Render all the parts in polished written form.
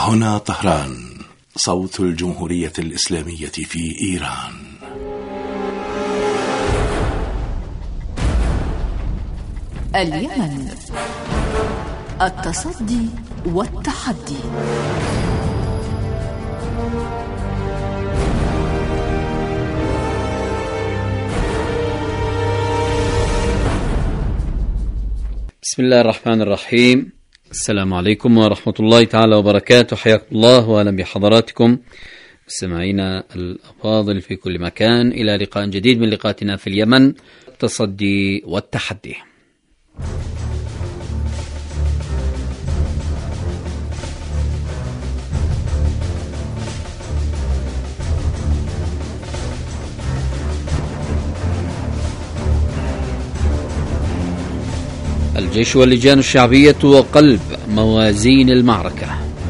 هنا طهران، صوت الجمهورية الإسلامية في إيران. اليمن، التصدي والتحدي. بسم الله الرحمن الرحيم. السلام عليكم ورحمة الله تعالى وبركاته. حياكم الله وأهلا بحضراتكم مستمعينا الأفاضل في كل مكان، إلى لقاء جديد من لقاءاتنا في اليمن، التصدي والتحدي. الجيش واللجان الشعبية وقلب موازين المعركة.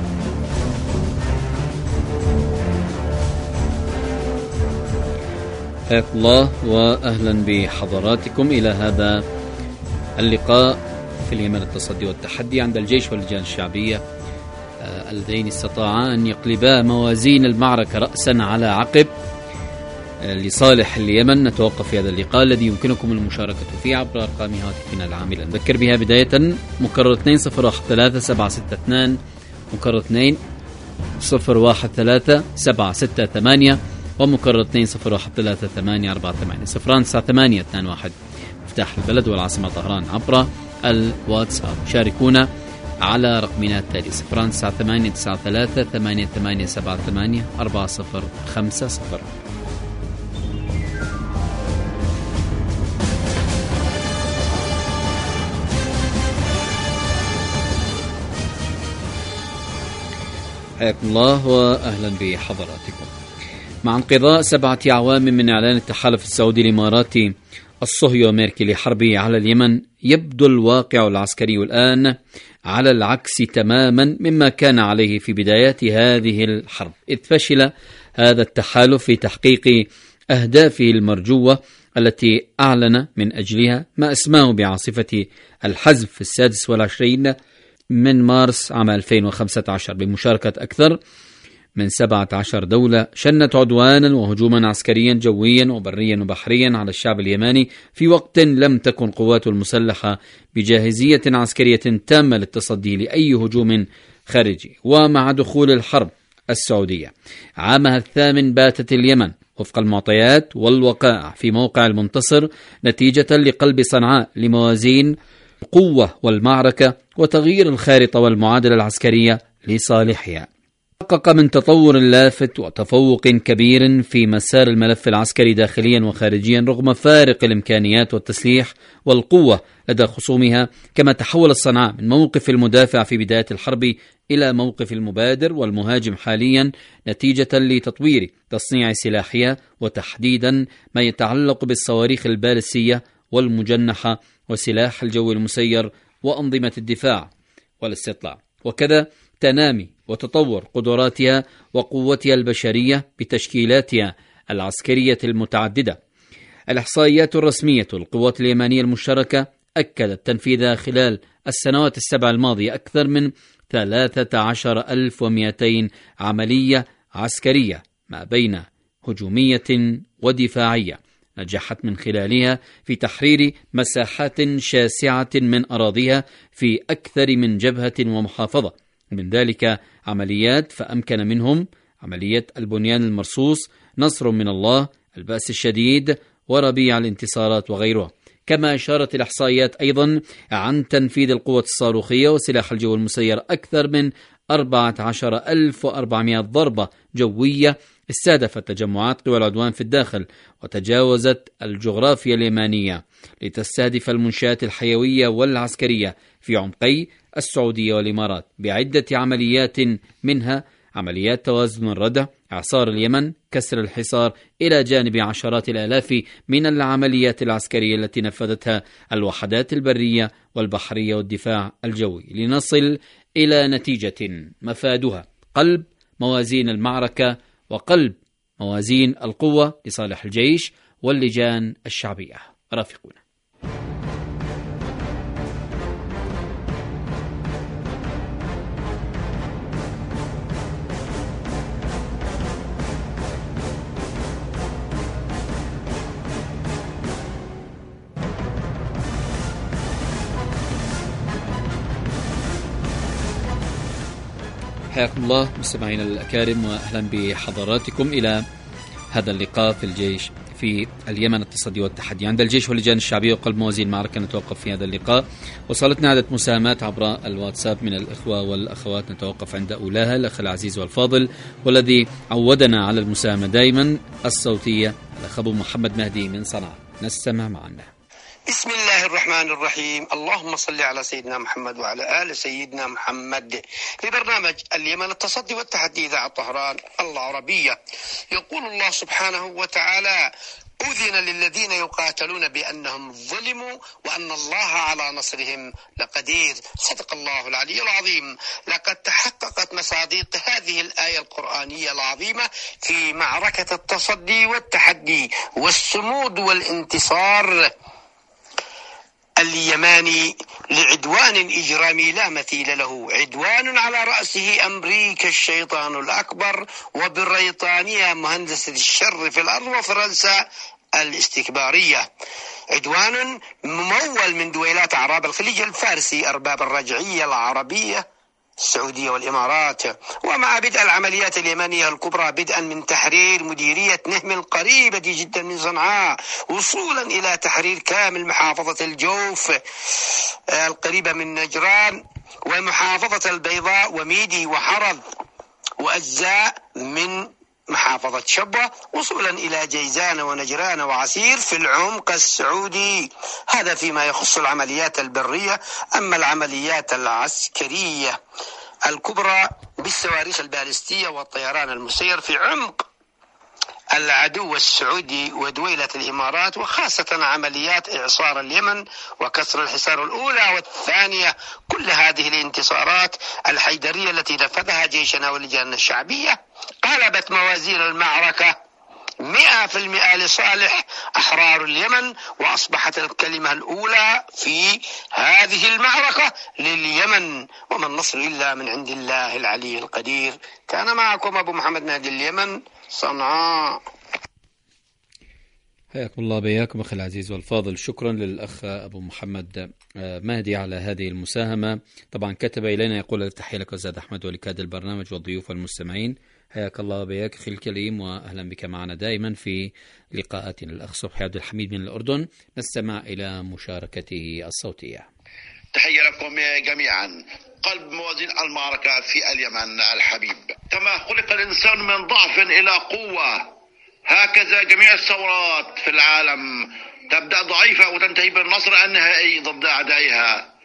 حياكم الله وأهلا بحضراتكم إلى هذا اللقاء في اليمن، التصدي والتحدي. عند الجيش واللجان الشعبية اللذين استطاعا أن يقلبا موازين المعركة رأسا على عقب لصالح اليمن. نتوقف في هذا اللقاء الذي يمكنكم المشاركة فيه عبر أرقام هاتفنا العاملة. نذكر بها بداية: مكرر 2013-762، مكرر 2013-768، ومكرر 2013-848 098-21 مفتاح البلد والعاصمة طهران عبر الواتساب. شاركونا على رقمنا التالي 098-93-8878-4050. حياكم الله وأهلا بحضراتكم. مع انقضاء 7 أعوام من إعلان التحالف السعودي الإماراتي الصهيوني الأمريكي لحربه على اليمن، يبدو الواقع العسكري الآن على العكس تماما مما كان عليه في بدايات هذه الحرب، إذ فشل هذا التحالف في تحقيق أهدافه المرجوة التي أعلن من أجلها ما أسماه بعاصفة الحزم في 26 من مارس عام 2015 بمشاركة أكثر من 17 دولة. شنت عدوانا وهجوما عسكريا جويا وبريا وبحريا على الشعب اليماني في وقت لم تكن قواته المسلحة بجاهزية عسكرية تامة للتصدي لأي هجوم خارجي. ومع دخول الحرب السعودية عامها الثامن، باتت اليمن وفق المعطيات والوقائع في موقع المنتصر نتيجة لقلب صنعاء لموازين القوة والمعركة وتغيير الخارطة والمعادلة العسكرية لصالحها. حقق من تطور لافت وتفوق كبير في مسار الملف العسكري داخليا وخارجيا رغم فارق الإمكانيات والتسليح والقوة لدى خصومها. كما تحول صنعاء من موقف المدافع في بداية الحرب إلى موقف المبادر والمهاجم حاليا نتيجة لتطوير تصنيع سلاحها، وتحديدا ما يتعلق بالصواريخ البالستية والمجنحة وسلاح الجو المسير وأنظمة الدفاع والاستطلاع، وكذا تنامي وتطور قدراتها وقوتها البشرية بتشكيلاتها العسكرية المتعددة. الإحصائيات الرسمية للقوات اليمانية المشتركة أكدت تنفيذها خلال السنوات ال7 الماضية أكثر من 13,200 عملية عسكرية ما بين هجومية ودفاعية، نجحت من خلالها في تحرير مساحات شاسعة من أراضيها في أكثر من جبهة ومحافظة. من ذلك عمليات فأمكن منهم عملية البنيان المرصوص، نصر من الله، البأس الشديد، وربيع الانتصارات وغيرها. كما أشارت الإحصائيات أيضا عن تنفيذ القوة الصاروخية وسلاح الجو المسير أكثر من 14,400 ضربة جوية استهدفت تجمعات قوى العدوان في الداخل، وتجاوزت الجغرافيا اليمانية لتستهدف المنشآت الحيوية والعسكرية في عمقي السعودية والإمارات بعدة عمليات، منها عمليات توازن الردع، إعصار اليمن، كسر الحصار، إلى جانب عشرات الآلاف من العمليات العسكرية التي نفذتها الوحدات البرية والبحرية والدفاع الجوي، لنصل إلى نتيجة مفادها قلب موازين المعركة وقلب موازين القوة لصالح الجيش واللجان الشعبية. رافقونا. حياكم الله مستمعينا الأكارم، وأهلا بحضراتكم إلى هذا اللقاء في الجيش في اليمن، التصدي والتحدي. عند الجيش واللجان الشعبية وقلب موازين المعركة نتوقف في هذا اللقاء. وصلتنا عدة مساهمات عبر الواتساب من الإخوة والأخوات، نتوقف عند أولاها الأخ العزيز والفاضل والذي عودنا على المساهمة دائما الصوتية، الأخ أبو محمد مهدي من صنعاء. نستمع معنا. بسم الله الرحمن الرحيم. اللهم صل على سيدنا محمد وعلى آل سيدنا محمد. في برنامج اليمن التصدي والتحدي إذاعة طهران العربية، يقول الله سبحانه وتعالى: أذن للذين يقاتلون بأنهم ظلموا وأن الله على نصرهم لقدير. صدق الله العلي العظيم. لقد تحققت مصادق هذه الآية القرآنية العظيمة في معركة التصدي والتحدي والصمود والانتصار اليماني لعدوان إجرامي لا مثيل له، عدوان على رأسه أمريكا الشيطان الأكبر وبريطانيا مهندسة الشر في الأرض وفرنسا الاستكبارية، عدوان ممول من دويلات أعراب الخليج الفارسي أرباب الرجعية العربية السعودية والإمارات. ومع بدء العمليات اليمنية الكبرى بدءا من تحرير مديرية نهم القريبة جدا من صنعاء، وصولا إلى تحرير كامل محافظة الجوف القريبة من نجران، ومحافظة البيضاء وميدي وحرض وأجزاء من محافظة شبوة، وصولا إلى جيزان ونجران وعسير في العمق السعودي. هذا فيما يخص العمليات البرية. أما العمليات العسكرية الكبرى بالصواريخ البالستية والطيران المسير في عمق العدو السعودي ودويلة الإمارات، وخاصة عمليات إعصار اليمن وكسر الحصار الأولى والثانية، كل هذه الانتصارات الحيدرية التي نفذها جيشنا واللجان الشعبية قلبت موازين المعركة 100% لصالح أحرار اليمن، وأصبحت الكلمة الأولى في هذه المعركة لليمن، وما النصر إلا من عند الله العلي القدير. كان معكم أبو محمد مهدي، اليمن، صنعاء. حياكم الله بياكم أخي العزيز والفاضل. شكرا للأخ أبو محمد مهدي على هذه المساهمة. طبعا كتب إلينا يقول: تحية لك أستاذ أحمد ولكاد البرنامج والضيوف والمستمعين. حياك الله بياك أخي الكريم، وأهلا بك معنا دائما في لقاءاتنا. الأخ صبحي عبد الحميد من الأردن، نستمع إلى مشاركته الصوتية. تحية لكم جميعا. قلب موازين المعركة في اليمن الحبيب. كما خلق الإنسان من ضعف إلى قوة، هكذا جميع الثورات في العالم تبدأ ضعيفة وتنتهي بالنصر النهائي ضد أعدائها.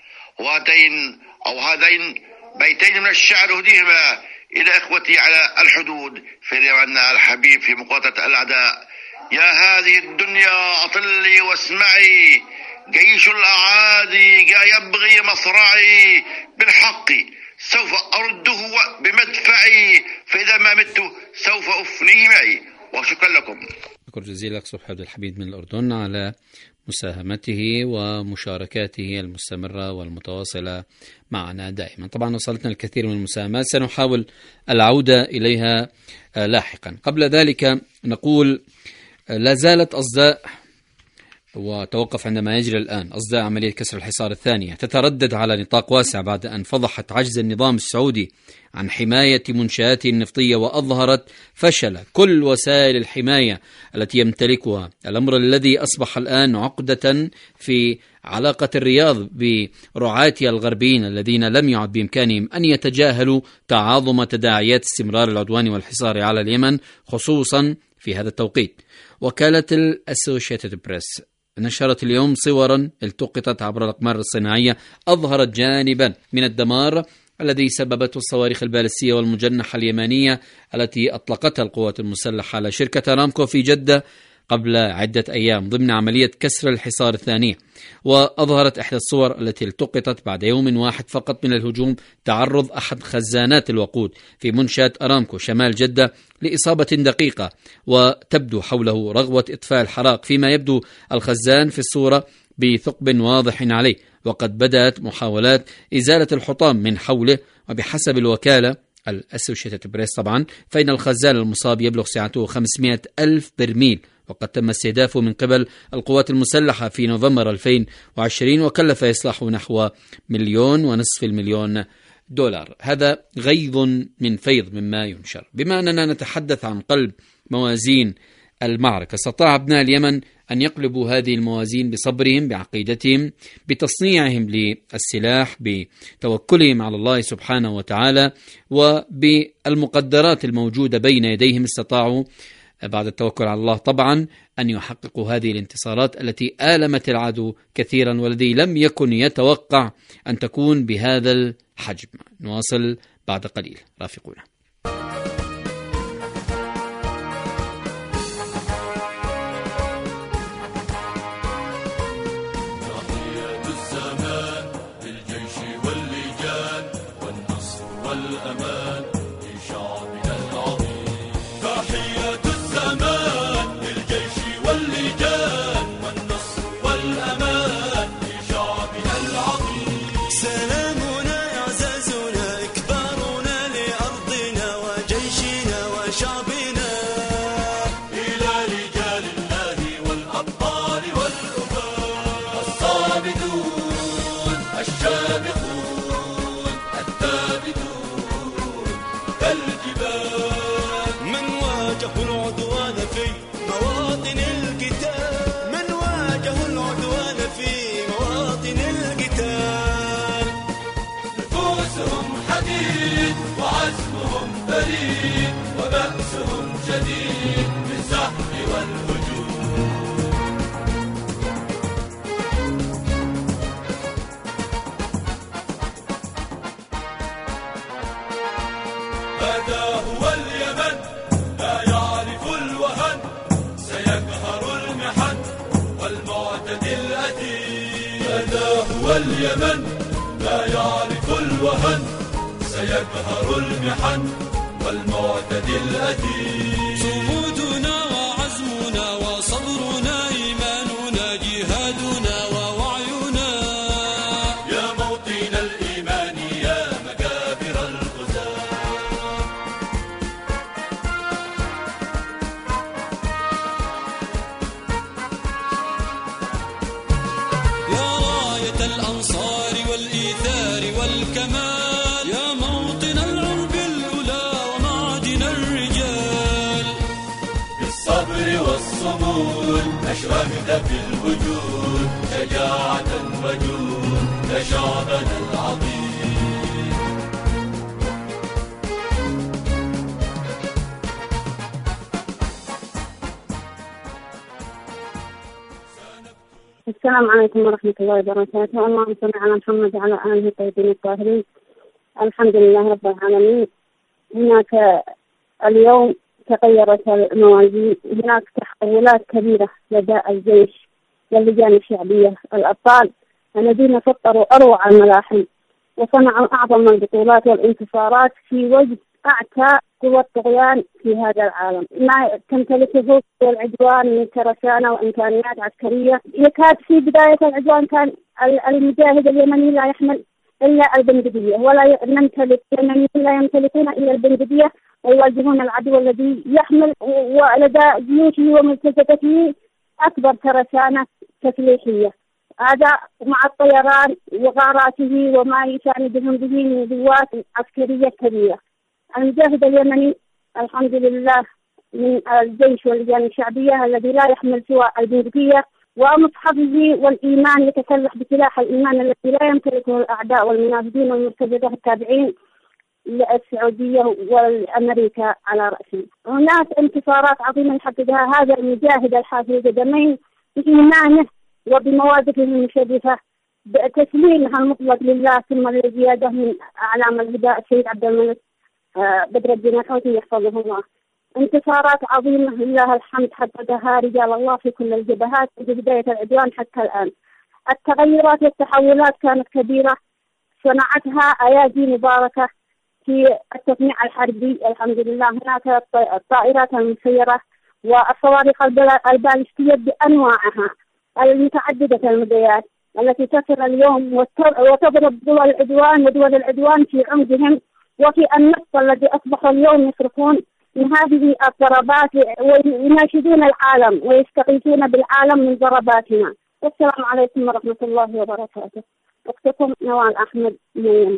هذين بيتين من الشعر أهديهما إلى إخوتي على الحدود في اليمن الحبيب في مقاتلة الأعداء. يا هذه الدنيا أطلي واسمعي، جيش الأعادي جاء يبغي مصرعي، بالحق سوف أرده بمدفعي، فإذا ما مت سوف أفنيه معي. وشكرا لكم. شكرا جزيلا لك صبحي عبد الحميد من الأردن على مساهمته ومشاركاته المستمرة والمتواصلة معنا دائما. طبعا وصلتنا الكثير من المساهمات، سنحاول العودة إليها لاحقا. قبل ذلك نقول لا زالت أصداء، وتوقف عندما يجري الآن أصداء عملية كسر الحصار الثانية تتردد على نطاق واسع بعد أن فضحت عجز النظام السعودي عن حماية منشآته النفطية، وأظهرت فشل كل وسائل الحماية التي يمتلكها، الأمر الذي أصبح الآن عقدة في علاقة الرياض برعاتها الغربيين الذين لم يعد بإمكانهم أن يتجاهلوا تعاظم تداعيات استمرار العدوان والحصار على اليمن، خصوصا في هذا التوقيت. وكالة الأسوشيتد بريس نشرت اليوم صورا التقطت عبر الأقمار الصناعية أظهرت جانبا من الدمار الذي سببته الصواريخ البالستية والمجنحة اليمانية التي أطلقتها القوات المسلحة على شركة أرامكو في جدة قبل عدة أيام ضمن عملية كسر الحصار الثانية. وأظهرت إحدى الصور التي التقطت بعد يوم واحد فقط من الهجوم تعرض أحد خزانات الوقود في منشأة أرامكو شمال جدة لإصابة دقيقة، وتبدو حوله رغوة إطفاء الحراق، فيما يبدو الخزان في الصورة بثقب واضح عليه، وقد بدأت محاولات إزالة الحطام من حوله. وبحسب الوكالة الأسوشيتد بريس طبعا فإن الخزان المصاب يبلغ سعته 500 ألف برميل، وقد تم استهدافه من قبل القوات المسلحة في نوفمبر 2020، وكلف إصلاحه نحو 1.5 مليون دولار. هذا غيظ من فيض مما ينشر. بما أننا نتحدث عن قلب موازين المعركة، استطاع أبناء اليمن أن يقلبوا هذه الموازين بصبرهم، بعقيدتهم، بتصنيعهم للسلاح، بتوكلهم على الله سبحانه وتعالى، وبالمقدرات الموجودة بين يديهم. استطاعوا بعد التوكل على الله طبعا أن يحققوا هذه الانتصارات التي آلمت العدو كثيرا، والذي لم يكن يتوقع أن تكون بهذا الحجم. نواصل بعد قليل، رافقونا. اليمن لا يعرف الوهن، سيقهر المحن والمعتدي الأثيم. صمودنا وعزمنا وصبرنا، إيماننا جهادنا ووعينا، يا موطن الإيمان يا مكابر الغزاة. يا راية الأنصار والإيثار والكمال، يا موطن العرب الأولى ومعدن الرجال. بالصبر والصمود أشرقت في الوجود، شجاعة وجود لشعبنا العظيم. السلام عليكم ورحمة الله وبركاته. اللهم صل على محمد وعلى آله الطيبين الطاهرين. الحمد لله رب العالمين. هناك اليوم تغيرت الموازين، هناك تحولات كبيرة لدى الجيش واللجان الشعبية. الأبطال الذين فطروا أروع الملاحم وصنعوا أعظم البطولات والانتصارات في وجه أعتى قوى الطغيان في هذا العالم، ما تمتلكه العدوان من ترسانة وإمكانيات عسكرية. يكاد في بداية العدوان كان المجاهد اليمني لا يحمل إلا البندقية، ولا نمتلك اليمنيين لا يمتلكون إلا البندقية، ويواجهون العدو الذي يحمل ولدى جيوشه وملتزمته أكبر ترسانة تسليحية. هذا مع الطيران وغاراته وما يساندهم به من قوات عسكرية كبيرة. المجاهد اليمني الحمد لله من الجيش واللجان الشعبية الذي لا يحمل سوى البندقية ومصحفه، والإيمان يتسلح بسلاح الإيمان الذي لا يمتلكه الأعداء والمنافقين والمرتزقة التابعين للسعودية والأمريكا على رأسهم. هناك انتصارات عظيمة يحققها هذا المجاهد الحافظ القدمين بإيمانه وبمواقفه المشرفة، بتسليمها المطلق لله، ثم للزيادة من أعلام الهدى السيد عبد الملك بدر الدين الحوثي يحفظه الله. انتصارات عظيمة لله الحمد حققها رجال الله في كل الجبهات منذ بداية العدوان حتى الآن. التغيرات والتحولات كانت كبيرة صنعتها أيادي مباركة في التصنيع الحربي. الحمد لله هناك الطائرات المسيرة والصواريخ البالستية بأنواعها المتعددة المديات التي تصل اليوم وتضرب دول العدوان ودول العدوان في عمدهم وفي النفط الذي أصبحوا اليوم يصرفون من هذه الضربات ويناشدون العالم ويستغيثون بالعالم من ضرباتنا. السلام عليكم ورحمة الله وبركاته. أختكم نوال أحمد من اليمن.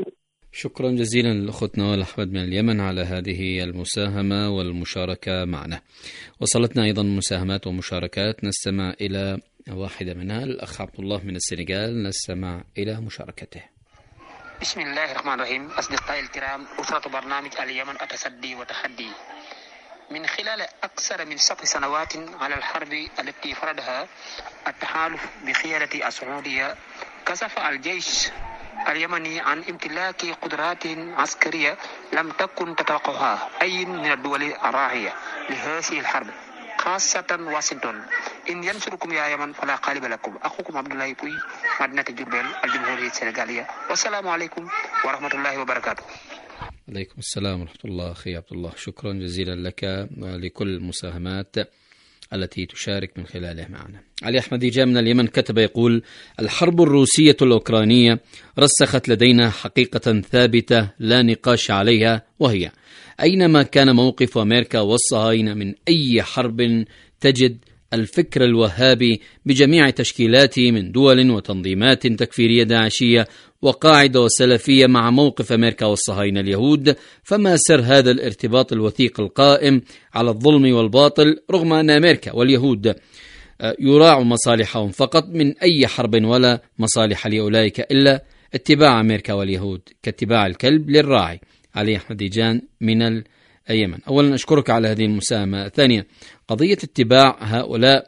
شكرا جزيلا للأخت نوال أحمد من اليمن على هذه المساهمة والمشاركة معنا. وصلتنا أيضا مساهمات ومشاركات، نستمع إلى واحدة منها. الأخ عبد الله من السنغال، نستمع إلى مشاركته. بسم الله الرحمن الرحيم. أصدقائي الكرام، أسرة برنامج اليمن التصدي وتحدي، من خلال أكثر من 7 سنوات على الحرب التي فرضها التحالف بقيادة السعودية، كشف الجيش اليمني عن امتلاك قدرات عسكرية لم تكن تتوقعها أي من الدول الراعية لهذه الحرب، خاصة واشنطن. إن ينصركم يا يمن فلا غالب لكم. أخوكم عبد الله بوي، مدينة جربيل، الجمهورية السنغالية. والسلام عليكم ورحمة الله وبركاته. عليكم السلام ورحمة الله أخي عبد الله، شكرا جزيلا لك ولكل المساهمات التي تشارك من خلالها معنا. علي أحمدي جاء من اليمن، كتب يقول: الحرب الروسية الأوكرانية رسخت لدينا حقيقة ثابتة لا نقاش عليها، وهي أينما كان موقف أمريكا والصهاينة من أي حرب تجد الفكر الوهابي بجميع تشكيلاته من دول وتنظيمات تكفيرية داعشية وقاعدة وسلفية مع موقف أمريكا والصهاينة اليهود. فما سر هذا الارتباط الوثيق القائم على الظلم والباطل، رغم أن أمريكا واليهود يراعوا مصالحهم فقط من أي حرب، ولا مصالح لأولئك إلا اتباع أمريكا واليهود كاتباع الكلب للراعي. علي أحمد ديجان من اليمن. أولا أشكرك على هذه المساهمة. ثانيا، قضية اتباع هؤلاء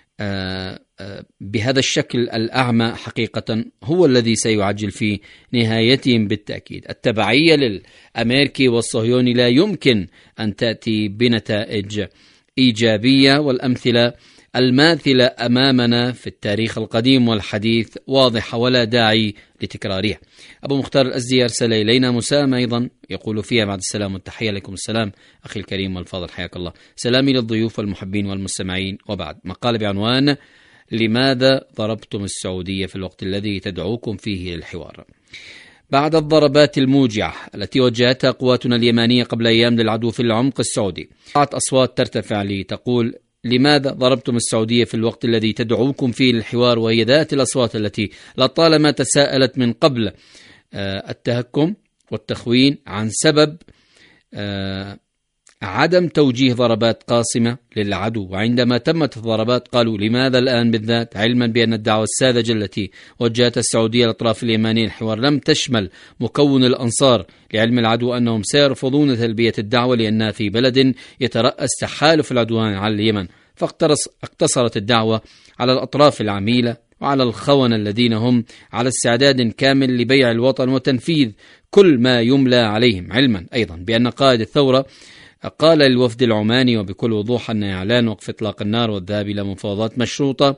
بهذا الشكل الأعمى حقيقة هو الذي سيعجل في نهايتهم بالتأكيد. التبعية للأمريكي والصهيوني لا يمكن أن تأتي بنتائج إيجابية، والأمثلة الماثلة أمامنا في التاريخ القديم والحديث واضحة ولا داعي لتكرارها. أبو مختار الأزدي أرسل إلينا مساهمة أيضا يقول فيها: بعد السلام والتحية لكم السلام أخي الكريم والفاضل، حياك الله. سلامي للضيوف والمحبين والمستمعين. وبعد، مقال بعنوان: لماذا ضربتم السعودية في الوقت الذي تدعوكم فيه للحوار؟ بعد الضربات الموجعة التي وجهتها قواتنا اليمانية قبل أيام للعدو في العمق السعودي، طلعت أصوات ترتفع لي تقول: لماذا ضربتم السعودية في الوقت الذي تدعوكم فيه للحوار؟ وهي ذات الأصوات التي لطالما تساءلت من قبل التهكم والتخوين عن سبب عدم توجيه ضربات قاصمة للعدو. وعندما تمت الضربات قالوا: لماذا الآن بالذات؟ علما بأن الدعوة الساذجة التي وجهتها السعودية للأطراف اليمانية الحوار لم تشمل مكون الأنصار، لعلم العدو أنهم سيرفضون تلبية الدعوة لأنها في بلد يترأس تحالف العدوان على اليمن. فاقتصرت الدعوة على الأطراف العميلة وعلى الخونة الذين هم على استعداد كامل لبيع الوطن وتنفيذ كل ما يملى عليهم، علما أيضا بأن قائد الثورة قال للوفد العماني وبكل وضوح أن إعلان وقف إطلاق النار والذهاب إلى مفاوضات مشروطة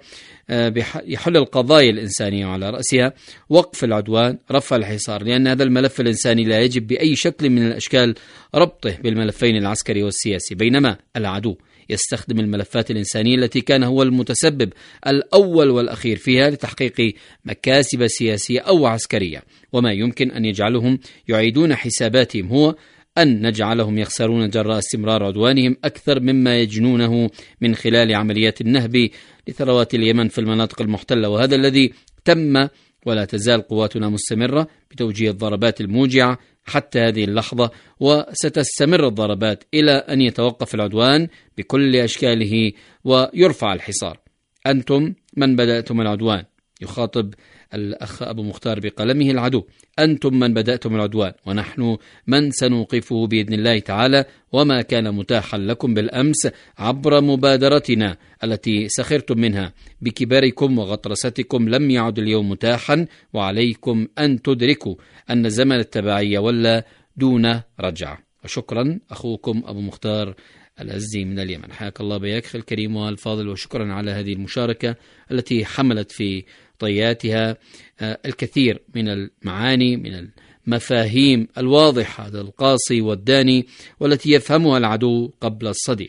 يحل القضايا الإنسانية وعلى رأسها وقف العدوان، رفع الحصار، لأن هذا الملف الإنساني لا يجب بأي شكل من الأشكال ربطه بالملفين العسكري والسياسي، بينما العدو يستخدم الملفات الإنسانية التي كان هو المتسبب الأول والأخير فيها لتحقيق مكاسب سياسية أو عسكرية. وما يمكن أن يجعلهم يعيدون حساباتهم هو أن نجعلهم يخسرون جراء استمرار عدوانهم أكثر مما يجنونه من خلال عمليات النهب لثروات اليمن في المناطق المحتلة. وهذا الذي تم، ولا تزال قواتنا مستمرة بتوجيه الضربات الموجعة حتى هذه اللحظة، وستستمر الضربات إلى أن يتوقف العدوان بكل أشكاله ويرفع الحصار. أنتم من بدأتم العدوان، يخاطب الأخ أبو مختار بقلمه العدو، أنتم من بدأتم العدوان ونحن من سنوقفه بإذن الله تعالى. وما كان متاحا لكم بالأمس عبر مبادرتنا التي سخرتم منها بكبركم وغطرستكم لم يعد اليوم متاحا، وعليكم أن تدركوا أن زمن التبعية ولا دون رجعة. وشكرا أخوكم أبو مختار الأزدي من اليمن، حياك الله بياك أخي الكريم والفاضل، وشكرا على هذه المشاركة التي حملت في طياتها الكثير من المعاني، من المفاهيم الواضحة القاصي والداني والتي يفهمها العدو قبل الصديق.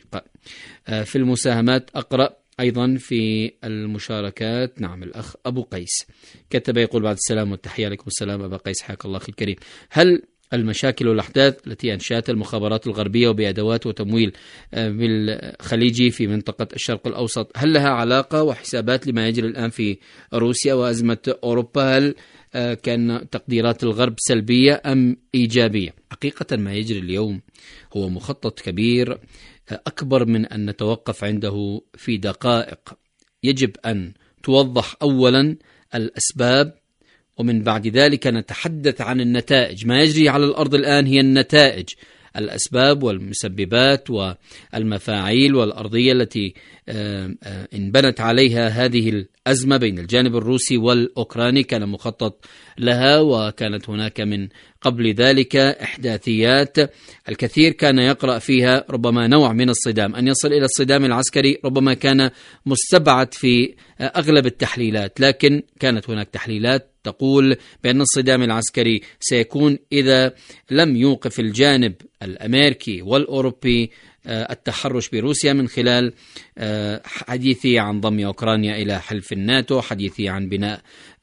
في المساهمات أقرأ أيضا في المشاركات. نعم، الأخ أبو قيس كتب يقول: بعد السلام والتحية لكم السلام أبا قيس، حياك الله أخي الكريم. هل المشاكل والأحداث التي أنشأتها المخابرات الغربية وبأدوات وتمويل بالخليجي في منطقة الشرق الأوسط، هل لها علاقة وحسابات لما يجري الآن في روسيا وأزمة أوروبا؟ هل كان تقديرات الغرب سلبية أم إيجابية؟ حقيقة ما يجري اليوم هو مخطط كبير أكبر من أن نتوقف عنده في دقائق. يجب أن توضح أولا الأسباب، ومن بعد ذلك نتحدث عن النتائج. ما يجري على الأرض الآن هي النتائج، الأسباب والمسببات والمفاعيل والأرضية التي انبنت عليها هذه الأزمة بين الجانب الروسي والأوكراني. كان مخطط لها، وكانت هناك من قبل ذلك إحداثيات الكثير كان يقرأ فيها ربما نوع من الصدام. أن يصل إلى الصدام العسكري ربما كان مستبعد في أغلب التحليلات، لكن كانت هناك تحليلات تقول بأن الصدام العسكري سيكون إذا لم يوقف الجانب الأمريكي والأوروبي التحرش بروسيا من خلال حديثي عن ضم أوكرانيا إلى حلف الناتو، حديثي عن بناء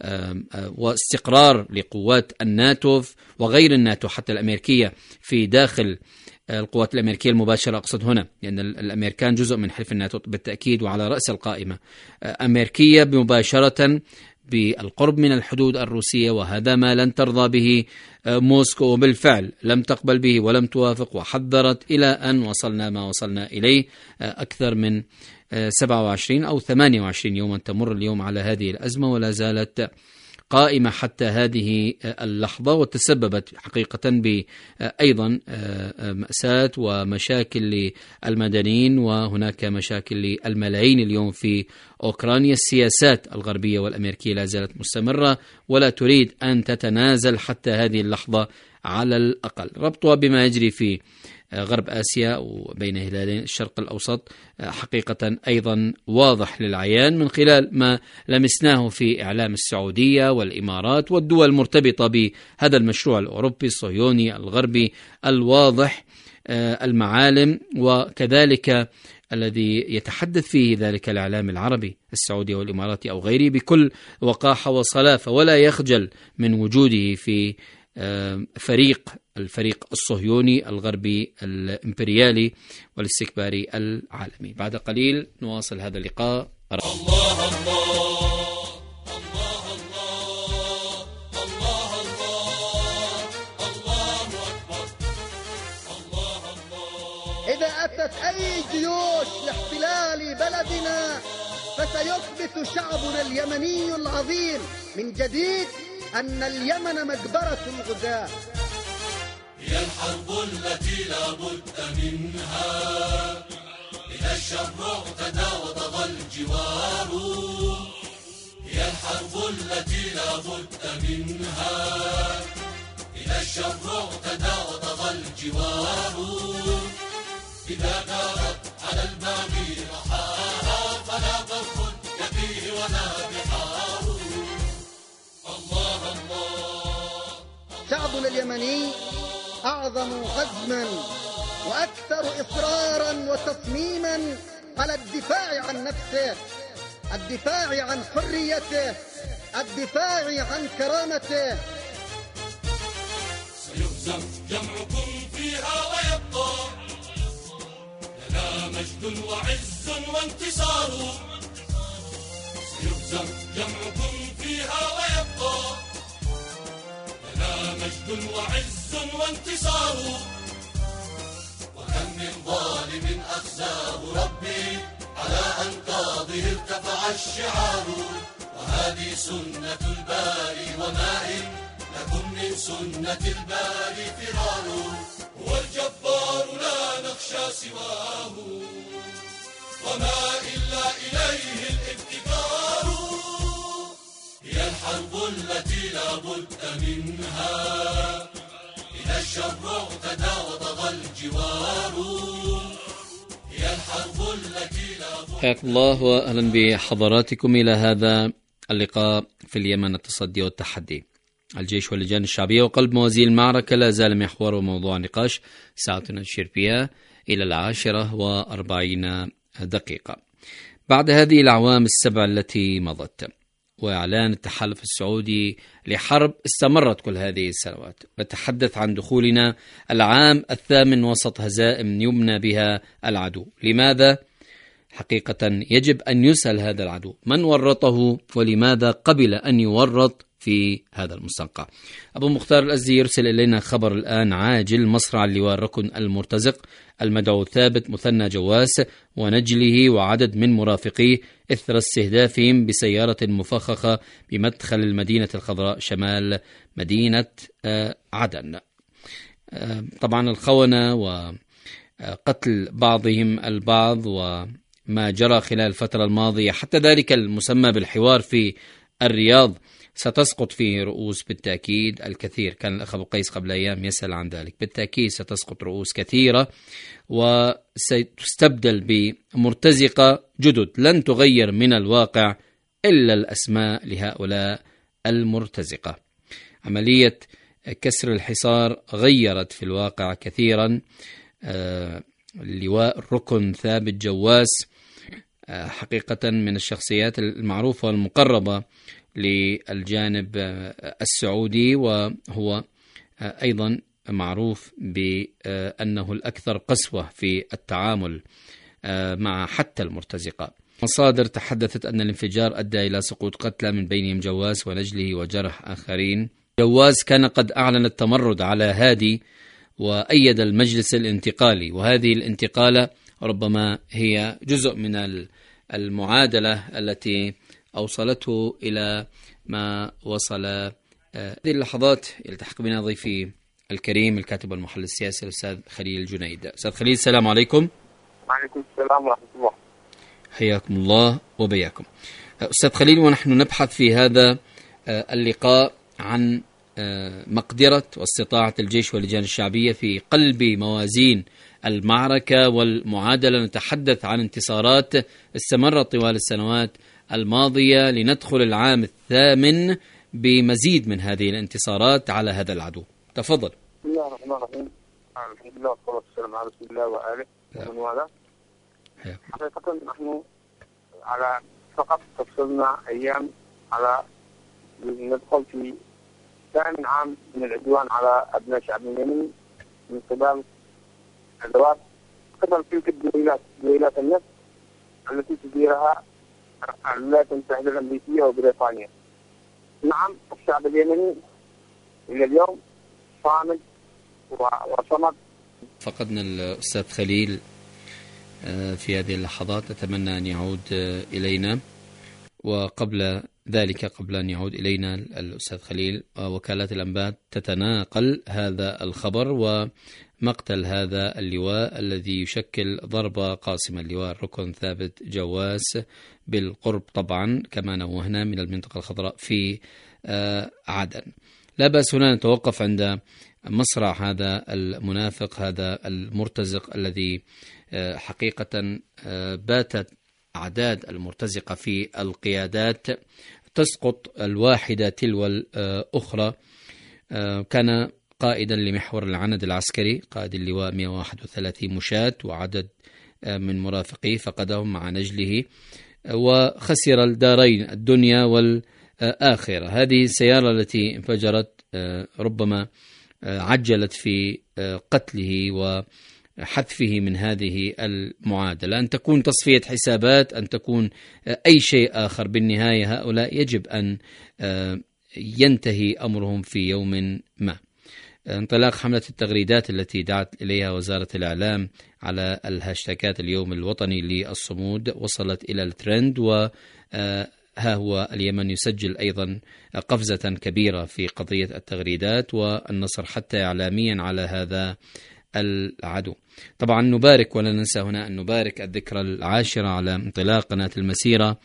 واستقرار لقوات الناتو وغير الناتو حتى الأمريكية في داخل القوات الأمريكية المباشرة. أقصد هنا لأن الأمريكان جزء من حلف الناتو بالتأكيد، وعلى رأس القائمة أمريكية مباشرة بالقرب من الحدود الروسية، وهذا ما لن ترضى به موسكو، وبالفعل لم تقبل به ولم توافق، وحذرت إلى أن وصلنا ما وصلنا إليه. أكثر من 27 أو 28 يوما تمر اليوم على هذه الأزمة ولا زالت قائمة حتى هذه اللحظة، وتسببت حقيقة بأيضا مأساة ومشاكل للمدنيين، وهناك مشاكل للملايين اليوم في أوكرانيا. السياسات الغربية والأمريكية لا زالت مستمرة ولا تريد أن تتنازل حتى هذه اللحظة على الأقل. ربطها بما يجري في غرب آسيا وبين هلالين الشرق الأوسط حقيقة أيضا واضح للعيان من خلال ما لمسناه في إعلام السعودية والإمارات والدول المرتبطة بهذا المشروع الأوروبي الصهيوني الغربي الواضح المعالم، وكذلك الذي يتحدث فيه ذلك الإعلام العربي السعودي والإماراتي أو غيره بكل وقاحة وصلافة، ولا يخجل من وجوده في الفريق الصهيوني الغربي الإمبريالي والاستكباري العالمي. بعد قليل نواصل هذا اللقاء. الله الله الله الله الله الله أكبر الله الله. إذا أتت أي جيوش لاحتلال بلدنا فسيثبت شعبنا اليمني العظيم من جديد أن اليمن مقبرة الغزاة. هي الحرب التي لا بد منها، إذا الشر اعتدى وطغى الجوار. هي الحرب التي لا بد منها، إذا الشر اعتدى وطغى الجوار. إذا دارت على الباغي رحاها فلا بر يبيه ولا بحار. الله الله. شعبنا اليمني أعظم عزما وأكثر إصرارا وتصميما على الدفاع عن نفسه، الدفاع عن حريته، الدفاع عن كرامته. سيهزم جمعكم فيها ويبقى لنا مجد وعز وانتصار. سيهزم جمعكم فيها ويبقى لنا مجد وعز وانتصار. وكم من ظالم أخزاه ربي على أنقاضه ارتفع الشعار. وهذه سنة الباري وما إن لكم من سنة الباري فرار. هو الجبار لا نخشى سواه وما إلا إليه الابتكار. هي الحرب التي لا بد منها، إذا الشر اعتدى وطغى الجوار. هي الحرب التي لا بد. حياكم الله وأهلا بحضراتكم إلى هذا اللقاء في اليمن، التصدي والتحدي. الجيش واللجان الشعبية وقلب موازين المعركة لا زال محور وموضوع نقاش ساعتنا نشير فيها إلى 10:40. بعد هذه الأعوام السبع التي مضت وإعلان التحالف السعودي لحرب استمرت كل هذه السنوات، نتحدث عن دخولنا العام 8 وسط هزائم يمنى بها العدو. لماذا؟ حقيقة يجب أن يسأل هذا العدو من ورطه ولماذا قبل أن يورط في هذا المستنقع. أبو مختار الأزدي يرسل إلينا خبر الآن عاجل: مصرع اللواء الركن المرتزق المدعو ثابت مثنى جواس ونجله وعدد من مرافقيه إثر استهدافهم بسيارة مفخخة بمدخل المدينة الخضراء شمال مدينة عدن. طبعا الخونة وقتل بعضهم البعض وما جرى خلال الفترة الماضية، حتى ذلك المسمى بالحوار في الرياض ستسقط فيه رؤوس بالتأكيد الكثير. كان الأخ أبو قيس قبل أيام يسأل عن ذلك. بالتأكيد ستسقط رؤوس كثيرة وستستبدل بمرتزقة جدد لن تغير من الواقع إلا الأسماء لهؤلاء المرتزقة. عملية كسر الحصار غيرت في الواقع كثيرا. اللواء الركن ثابت جواس حقيقة من الشخصيات المعروفة والمقربة للجانب السعودي، وهو أيضا معروف بأنه الأكثر قسوة في التعامل مع حتى المرتزقة. مصادر تحدثت أن الانفجار أدى إلى سقوط قتلى من بينهم جواس ونجله وجرح آخرين. جواس كان قد أعلن التمرد على هادي وأيد المجلس الانتقالي، وهذه الانتقالة ربما هي جزء من المعادلة التي أوصلته إلى ما وصل. هذه اللحظات يلتحق بنا ضيفي الكريم الكاتب والمحلل السياسي الأستاذ خليل الجنيد. أستاذ خليل السلام عليكم. وعليكم السلام ورحمة الله. حياكم الله وبياكم. أستاذ خليل، ونحن نبحث في هذا اللقاء عن مقدرة واستطاعة الجيش واللجان الشعبية في قلب موازين المعركة والمعادلة. نتحدث عن انتصارات استمرت طوال السنوات الماضية لندخل العام الثامن بمزيد من هذه الانتصارات على هذا العدو. تفضل. بسم الله الرحمن الرحيم. الحمد لله والصلاة والسلام على رسول الله وآله ومن والاه. حقيقة نحن على فقط تفصلنا أيام على ندخل في ثامن عام من العدوان على أبناء شعب اليمن من قبل أدوات قبل تلك دويلات النفط التي تديرها الولايات المتحدة الأمريكية وبريطانيا. نعم، الشعب اليمني إلى اليوم صامد وصمد. فقدنا الأستاذ خليل في هذه اللحظات، أتمنى أن يعود إلينا. وقبل ذلك، قبل أن يعود إلينا الأستاذ خليل، وكالات الأنباء تتناقل هذا الخبر ومقتل هذا اللواء الذي يشكل ضربة قاسمة. اللواء الركن ثابت جواس بالقرب طبعا كما نوهنا من المنطقة الخضراء في عدن. لا بأس هنا نتوقف عند مصرع هذا المنافق، هذا المرتزق الذي حقيقة باتت أعداد المرتزقة في القيادات تسقط الواحدة تلو الأخرى. كان قائدا لمحور العند العسكري، قائد اللواء 131 مشاة وعدد من مرافقيه فقدهم مع نجله، وخسر الدارين الدنيا والآخرة. هذه السيارة التي انفجرت ربما عجلت في قتله وحذفه من هذه المعادلة. أن تكون تصفية حسابات، أن تكون أي شيء آخر، بالنهاية هؤلاء يجب أن ينتهي أمرهم في يوم ما. انطلاق حملة التغريدات التي دعت إليها وزارة الإعلام على الهاشتاجات اليوم الوطني للصمود وصلت إلى الترند، وها هو اليمن يسجل أيضا قفزة كبيرة في قضية التغريدات والنصر حتى إعلاميا على هذا العدو. طبعا نبارك ولا ننسى هنا أن نبارك الذكرى 10 على انطلاق قناة المسيرة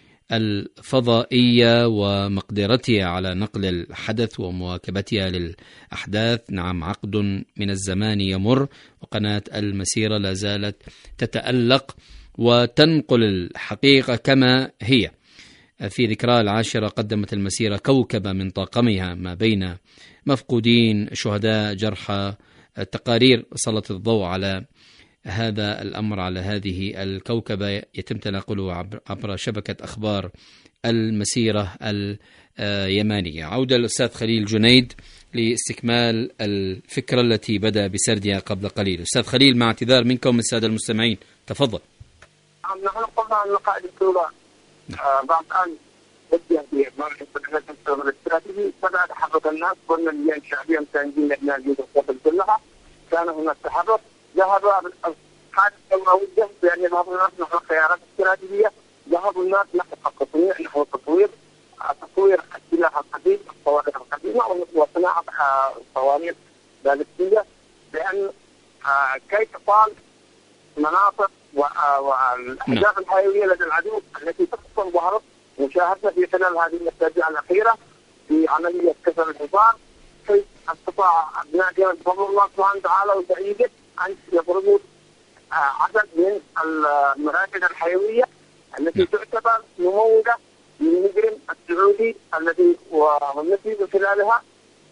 الفضائية ومقدرتها على نقل الحدث ومواكبتها للأحداث. نعم، عقد من الزمان يمر وقناة المسيرة لا زالت تتألق وتنقل الحقيقة كما هي. في ذكرى 10 قدمت المسيرة كوكبة من طاقمها ما بين مفقودين، شهداء، جرحى، تقارير سلطت الضوء على هذا الأمر، على هذه الكوكبة يتم تناقله عبر شبكة أخبار المسيرة اليمانية. عودة الأستاذ خليل جنيد لاستكمال الفكرة التي بدأ بسردها قبل قليل. أستاذ خليل، مع اعتذار منكم السادة المستمعين، تفضل. نحن قلنا أن القائد الدولة بعد أن وجه بمرحلة التطور الاستراتيجي بدأ تحرك الناس. قلنا اليوم شعبيا تنجيل لأبناء القبل كلها كان هناك تحرك. ذهب حتى ما وجه بأن يذهب الناس نحو خيارات استراتيجية. ذهب الناس نحو التطوير، نحو تطوير السلاح الحديث، الصواريخ القديمة، وصناعة صواريخ باليستية، بأن كي تطال مناطق والأهداف الحيوية لدى العدو التي تقصر ظهرت. وشاهدنا في خلال هذه الأسابيع الأخيرة في عملية كسر الحصار كيف استطاع أبناء اليمن بفضل الله سبحانه وتعالى وتأييده أن يضربوا عدد من المراكز الحيوية التي تعتبر ممولة للمجرم السعودي الذي والتي من خلالها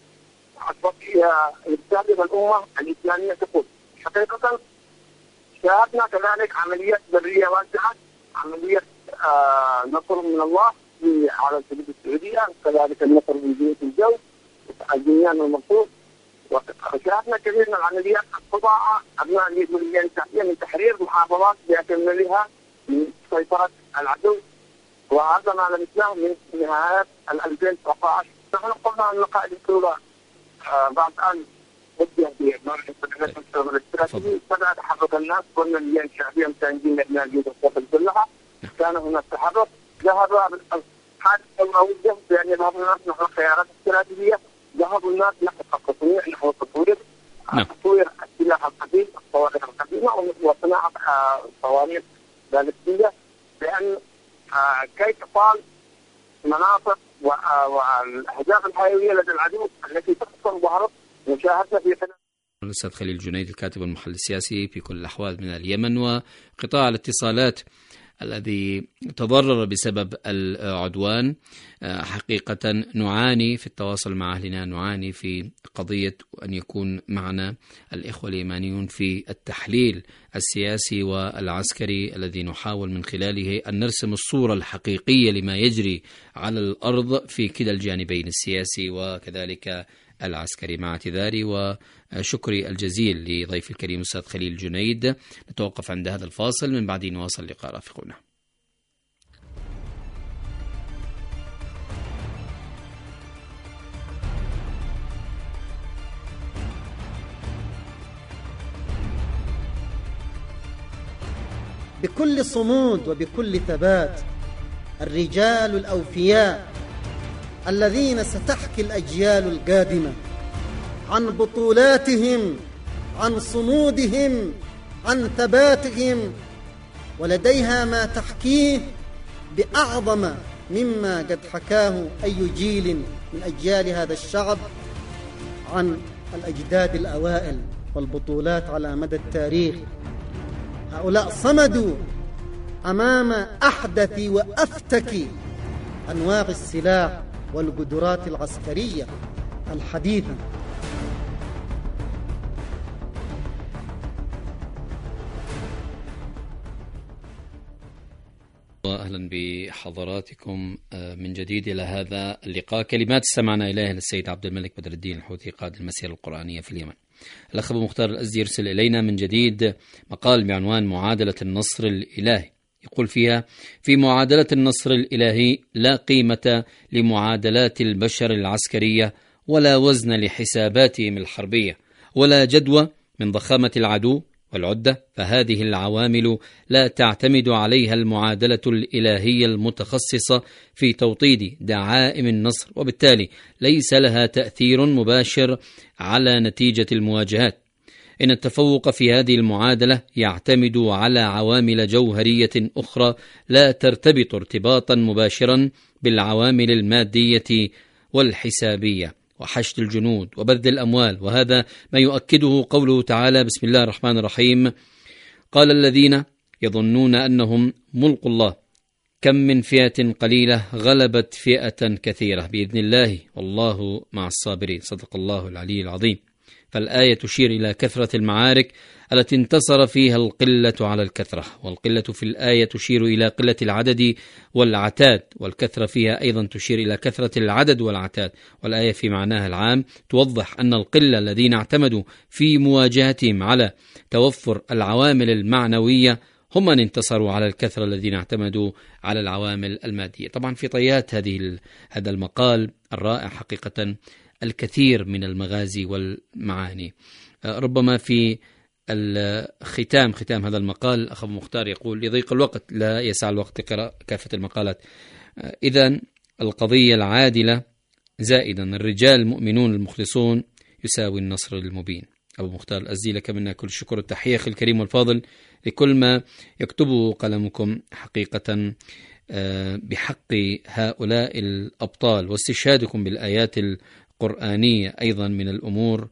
يستهدف الأمة الإسلامية ككل. حقيقة شاهدنا كذلك عمليات برية واسعة، عملية نصر من الله على سبيل السعودية، كذلك النصر من جهة الجو، الجنيان والمرصود. وشاهدنا كثير من العمليات استطاع أبناء الجيش الشعبية من تحرير محافظات بأكملها من سيطرة العدو، وهذا ما لمسناه من نهاية 2019. نحن قلنا أن قائد الدولة بعد أن وجه بمرحلة التطور الاستراتيجي بدأ تحرك الناس. قلنا اليوم شعبيا تنجيل لأبناء الجيش القبل كلها كان هناك تحرك. ذهب حتى ما وجه بأن يذهب الناس نحو خيارات استراتيجية. ذهب الناس نحو التطوير السلاح الحديث، الصواريخ القديمة، وصناعة صواريخ باليستية، بأن كي تطال مناطق والأهداف الحيوية لدى العدو التي تقصر ظهرت. وشاهدنا في خلال الأستاذ خليل الجنيد الكاتب والمحلل السياسي في كل الأحوال من اليمن، وقطاع الاتصالات الذي تضرر بسبب العدوان. حقيقة نعاني في التواصل مع أهلنا، نعاني في قضية أن يكون معنا الإخوة اليمانيون في التحليل السياسي والعسكري الذي نحاول من خلاله أن نرسم الصورة الحقيقية لما يجري على الأرض في كلا الجانبين السياسي وكذلك العسكري. مع اعتذاري وشكري الجزيل لضيف الكريم أستاذ خليل الجنيد. نتوقف عند هذا الفاصل، من بعده نواصل لقاء رافقنا. بكل صمود وبكل ثبات الرجال الأوفياء الذين ستحكي الأجيال القادمة عن بطولاتهم، عن صمودهم، عن ثباتهم، ولديها ما تحكيه بأعظم مما قد حكاه أي جيل من أجيال هذا الشعب عن الأجداد الأوائل والبطولات على مدى التاريخ. هؤلاء صمدوا أمام أحدث وأفتك أنواع السلاح والقدرات العسكرية الحديثة. أهلا بحضراتكم من جديد إلى هذا اللقاء. كلمات استمعنا إليها للسيد عبد الملك بدر الدين الحوثي قائد المسيرة القرآنية في اليمن. الأخ أبو مختار الأزدي يرسل إلينا من جديد مقال بعنوان معادلة النصر الإلهي، يقول فيها: في معادلة النصر الإلهي لا قيمة لمعادلات البشر العسكرية، ولا وزن لحساباتهم الحربية، ولا جدوى من ضخامة العدو والعدة، فهذه العوامل لا تعتمد عليها المعادلة الإلهية المتخصصة في توطيد دعائم النصر، وبالتالي ليس لها تأثير مباشر على نتيجة المواجهات. إن التفوق في هذه المعادلة يعتمد على عوامل جوهرية أخرى لا ترتبط ارتباطا مباشرا بالعوامل المادية والحسابية وحشد الجنود وبذل الأموال، وهذا ما يؤكده قوله تعالى: بسم الله الرحمن الرحيم: قال الذين يظنون أنهم ملقوا الله كم من فئة قليلة غلبت فئة كثيرة بإذن الله والله مع الصابرين. صدق الله العلي العظيم. فالآية تشير إلى كثرة المعارك التي انتصر فيها القلة على الكثرة، والقلة في الآية تشير إلى قلة العدد والعتاد، والكثرة فيها أيضا تشير إلى كثرة العدد والعتاد. والآية في معناها العام توضح أن القلة الذين اعتمدوا في مواجهتهم على توفر العوامل المعنوية هم من انتصروا على الكثرة الذين اعتمدوا على العوامل المادية. طبعا في طيات هذا المقال الرائع حقيقة الكثير من المغازي والمعاني. ربما في ختام هذا المقال أخ مختار يقول: لضيق الوقت لا يسع الوقت لقراءة كافة المقالات. إذن القضية العادلة زائدا الرجال المؤمنون المخلصون يساوي النصر المبين. أبو مختار الأزدي، لك منا كل الشكر والتحية أخي الكريم والفاضل لكل ما يكتبه قلمكم حقيقة بحق هؤلاء الأبطال، واستشهادكم بالآيات القرآنية أيضا من الأمور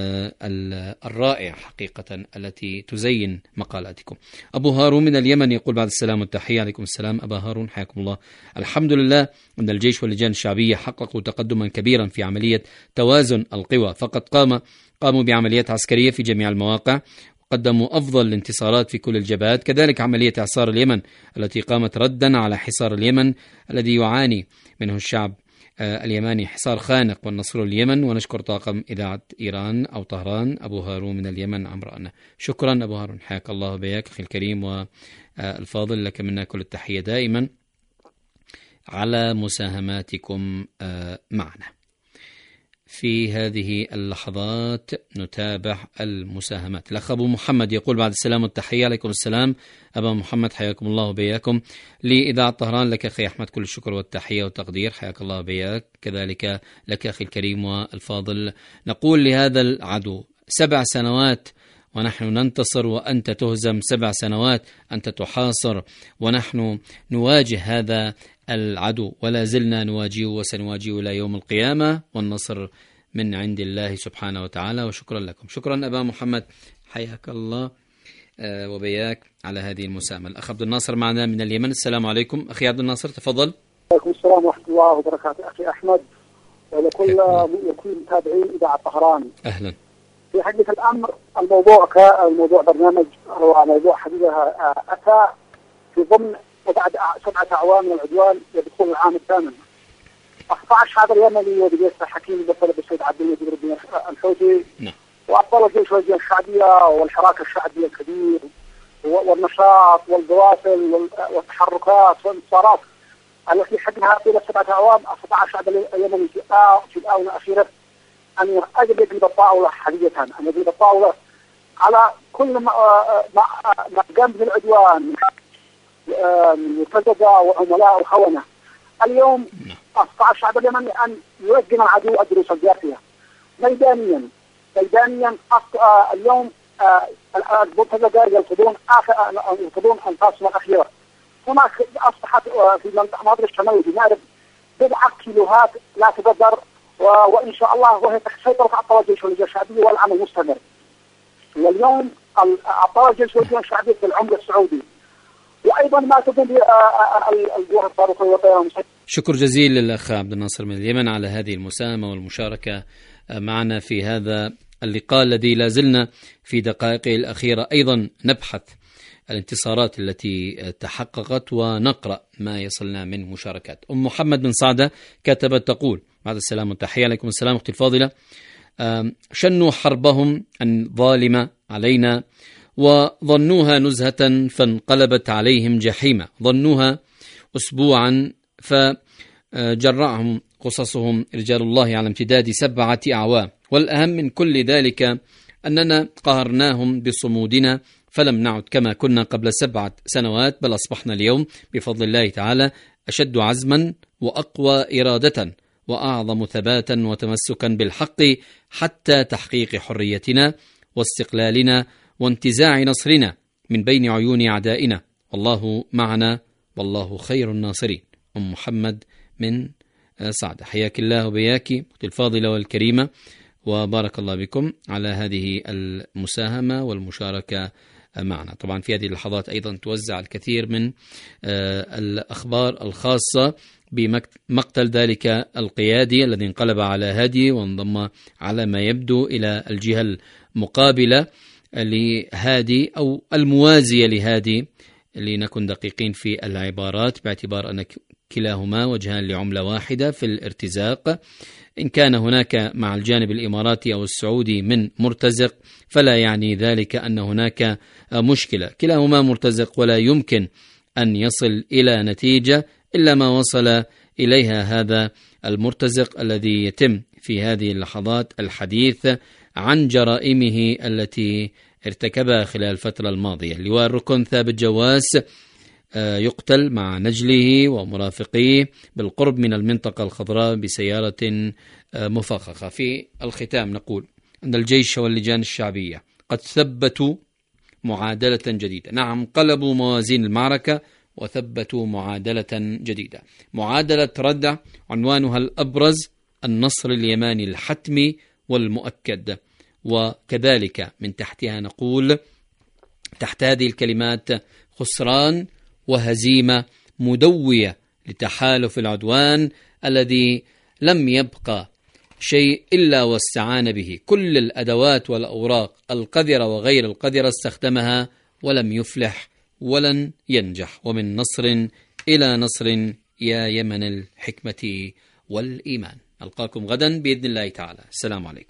الرائعة حقيقة التي تزين مقالاتكم. أبو هارون من اليمن يقول بعد السلام والتحية: عليكم السلام أبا هارون، حياكم الله. الحمد لله أن الجيش واللجان الشعبية حققوا تقدما كبيرا في عملية توازن القوى، فقد قاموا بعمليات عسكرية في جميع المواقع وقدموا أفضل الانتصارات في كل الجبهات. كذلك عملية إعصار اليمن التي قامت ردا على حصار اليمن الذي يعاني منه الشعب اليماني، حصار خانق والنصر اليمن. ونشكر طاقم إذاعة إيران أو طهران أبو هارون من اليمن عمران. شكرا أبو هارون، حياك الله وبياك أخي الكريم والفاضل، لك منا كل التحية دائما على مساهماتكم معنا. في هذه اللحظات نتابع المساهمات. الأخ أبو محمد يقول بعد السلام والتحية: عليكم السلام أبا محمد، حياكم الله وبياكم. لإذاعة طهران لك أخي أحمد كل الشكر والتحية والتقدير، حياك الله وبياك. كذلك لك أخي الكريم والفاضل. نقول لهذا العدو 7 سنوات ونحن ننتصر وأنت تهزم، 7 سنوات أنت تحاصر ونحن نواجه هذا العدو، ولا زلنا نواجهه وسنواجهه إلى يوم القيامة، والنصر من عند الله سبحانه وتعالى. وشكرا لكم. شكرا أبا محمد، حياك الله وبياك على هذه المساهمة. الأخ عبد الناصر معنا من اليمن. السلام عليكم أخي عبد الناصر، تفضل. عليكم السلام ورحمة الله وبركاته أخي أحمد ولكل متابعين إذاعة طهران. أهلا. في حقيقة الأمر الموضوع برنامج هو موضوع حقيقة أتى في ضمن وبعد 7 أعوام من العدوان يدخل العام الثامن. 14 هذا اليمني وبجيش حكيم بطل بالسيد عبد المجيد بن الحوثي وأبطال الجيش والجيش الشعبية والحراك الشعبي الكبير والنشاط والقوافل والتحركات والانتصارات التي حققها طيلة 7 أعوام. 14 هذا اليمني في الآونة الأخيرة أن يجلب الطاولة حقيقة، أن يجلب الطاولة على كل ما قام به العدوان من فسدة وعملاء وخونة. اليوم 14 شعب اليمني أن يوجه العدو الدروس الجافية ميدانيا. اليوم المرتزقة يلقضون أنفاسهم الأخيرة. هناك أصبحت في مناطق الشمال في مأرب 7 كيلوهات لا تقدر، وإن شاء الله وهي تحت سيطرة أبطال الجيش واللجان الشعبية والعمل مستمر. واليوم أبطال الجيش واللجان الشعبية في العملة السعودي، وأيضا ما تقوم بالجهة الصاروخية. شكر جزيل للأخ عبد الناصر من اليمن على هذه المساهمة والمشاركة معنا في هذا اللقاء الذي لا زلنا في دقائقه الأخيرة أيضا نبحث الانتصارات التي تحققت ونقرأ ما يصلنا من مشاركات. أم محمد بن سعدة كتبت تقول بعد السلام والتحية: عليكم السلام أختي الفاضلة. شنوا حربهم الظالمة علينا وظنوها نزهة فانقلبت عليهم جحيمة، ظنوها أسبوعا فجرعهم قصصهم رجال الله على امتداد 7 أعوام، والأهم من كل ذلك أننا قهرناهم بصمودنا فلم نعد كما كنا قبل 7 سنوات، بل أصبحنا اليوم بفضل الله تعالى أشد عزما وأقوى إرادة وأعظم ثباتا وتمسكا بالحق حتى تحقيق حريتنا واستقلالنا وانتزاع نصرنا من بين عيون أعدائنا، والله معنا والله خير الناصرين. أم محمد من سعد، حياك الله وبياك أختي الفاضلة والكريمة، وبارك الله بكم على هذه المساهمة والمشاركة معنا. طبعا في هذه اللحظات أيضا توزع الكثير من الأخبار الخاصة بمقتل ذلك القيادي الذي انقلب على هادي وانضم على ما يبدو إلى الجهة المقابلة لهادي أو الموازية لهادي، لنكن دقيقين في العبارات باعتبار أن كلاهما وجهان لعملة واحدة في الارتزاق. إن كان هناك مع الجانب الإماراتي أو السعودي من مرتزق فلا يعني ذلك أن هناك مشكلة، كلاهما مرتزق ولا يمكن أن يصل إلى نتيجة إلا ما وصل إليها هذا المرتزق الذي يتم في هذه اللحظات الحديث عن جرائمه التي ارتكبها خلال الفترة الماضية. اللواء الركن ثابت جواس يقتل مع نجله ومرافقيه بالقرب من المنطقة الخضراء بسيارة مفخخة. في الختام نقول أن الجيش واللجان الشعبية قد ثبتوا معادلة جديدة. نعم، قلبوا موازين المعركة وثبتوا معادلة جديدة، معادلة ردع عنوانها الأبرز النصر اليماني الحتمي والمؤكد. وكذلك من تحتها نقول تحت هذه الكلمات خسران وهزيمة مدوية لتحالف العدوان الذي لم يبقى شيء إلا واستعان به كل الأدوات والأوراق القذرة وغير القذرة، استخدمها ولم يفلح ولن ينجح. ومن نصر إلى نصر يا يمن الحكمة والإيمان. ألقاكم غدا بإذن الله تعالى. السلام عليكم.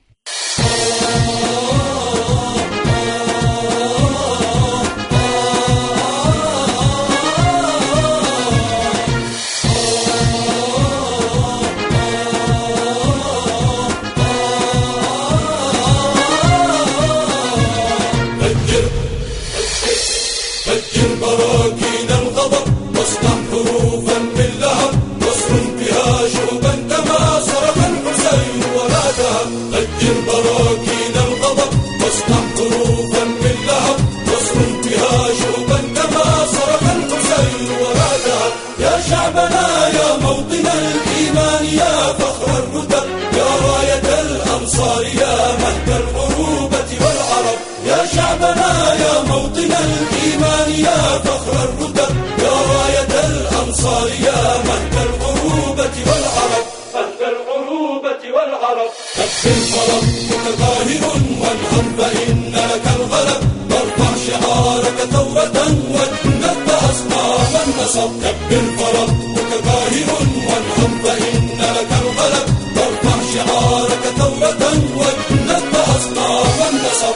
فجر براكين الغضب واصنع حروفا من لهب واصرخ بها شعوبا كما صرخ الحسين ولا ذهب. فجر براكين الغضب واصنع حروفا من لهب واصرخ بها شعوبا كما صرخ الحسين ولا ذهب. يا شعبنا يا موطن الإيمان يا فخر الرتب يا راية الأنصار يا مهد العروبة والعرب. يا شعبنا يا موطن الإيمان يا فخر الرتب يا راية الأنصار يا مهد العروبة والعرب. مهد العروبة والعرب. كبر فربك ظاهر وانهض فإن لك الغلب وارفع شعارك ثورة واجند أصنام النصب. كبر فربك ظاهر وانهض فإن لك الغلب وارفع شعارك ثورة واجند أصنام النصب.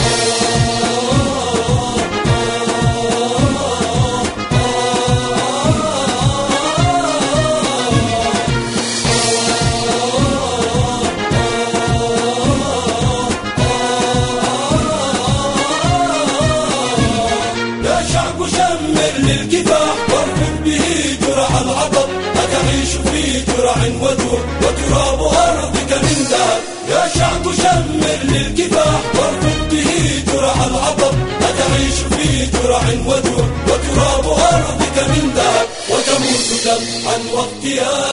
للكفاح وارفض به جرع العطب أتعيش في جرع ودور وتراب أرضك من ذهب. يا شعب شمر للكفاح وارفض به جرع العطب أتعيش في جرع ودور وتراب أرضك من ذهب وتموت دمعا واغتيالا.